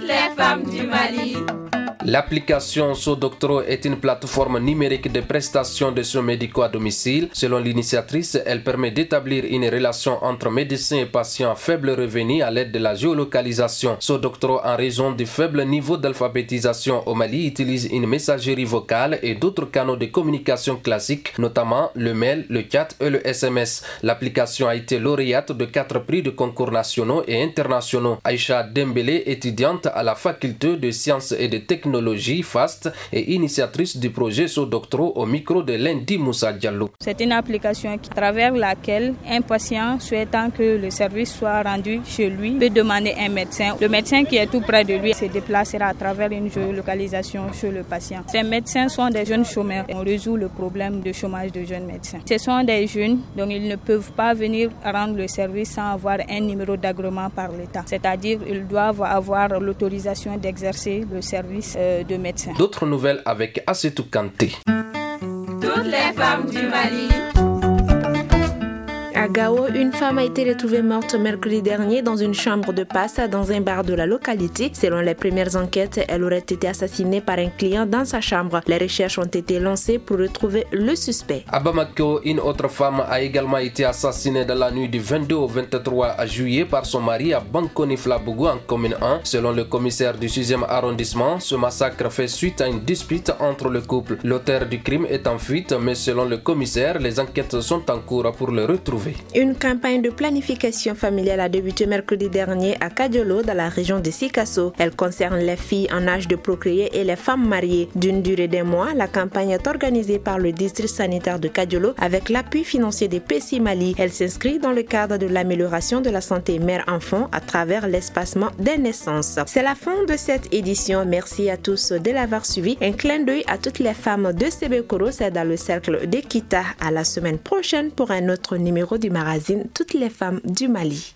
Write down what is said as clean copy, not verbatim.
les femmes du Mali. L'application SoDoctro est une plateforme numérique de prestation de soins médicaux à domicile. Selon l'initiatrice, elle permet d'établir une relation entre médecins et patients à faible revenu à l'aide de la géolocalisation. SoDoctro, en raison du faible niveau d'alphabétisation au Mali, utilise une messagerie vocale et d'autres canaux de communication classiques, notamment le mail, le chat et le SMS. L'application a été lauréate de 4 prix de concours nationaux et internationaux. Aïcha Dembélé, étudiante à la faculté de sciences et de technologie FAST et initiatrice du projet SoDoctro au micro de Lundi Moussa Diallo. C'est une application à travers laquelle un patient souhaitant que le service soit rendu chez lui peut demander un médecin. Le médecin qui est tout près de lui se déplacera à travers une géolocalisation chez le patient. Ces médecins sont des jeunes chômeurs. On résout le problème de chômage de jeunes médecins. Ce sont des jeunes dont ils ne peuvent pas venir rendre le service sans avoir un numéro d'agrément par l'État. C'est-à-dire ils doivent avoir l'autorisation d'exercer le service de médecins. D'autres nouvelles avec Assetou Kanté. Toutes les femmes du Mali. À Gao, une femme a été retrouvée morte mercredi dernier dans une chambre de passe dans un bar de la localité. Selon les premières enquêtes, elle aurait été assassinée par un client dans sa chambre. Les recherches ont été lancées pour retrouver le suspect. À Bamako, une autre femme a également été assassinée dans la nuit du 22 au 23 juillet par son mari à Bankoni-Flabougou en commune 1. Selon le commissaire du 6e arrondissement, ce massacre fait suite à une dispute entre le couple. L'auteur du crime est en fuite, mais selon le commissaire, les enquêtes sont en cours pour le retrouver. Une campagne de planification familiale a débuté mercredi dernier à Kadiolo, dans la région de Sikasso. Elle concerne les filles en âge de procréer et les femmes mariées. D'une durée d'un mois, la campagne est organisée par le district sanitaire de Kadiolo avec l'appui financier des PSI Mali. Elle s'inscrit dans le cadre de l'amélioration de la santé mère-enfant à travers l'espacement des naissances. C'est la fin de cette édition. Merci à tous de l'avoir suivi. Un clin d'œil à toutes les femmes de Sebekoro, c'est dans le cercle d'Ekita. À la semaine prochaine pour un autre numéro du magazine Toutes les femmes du Mali.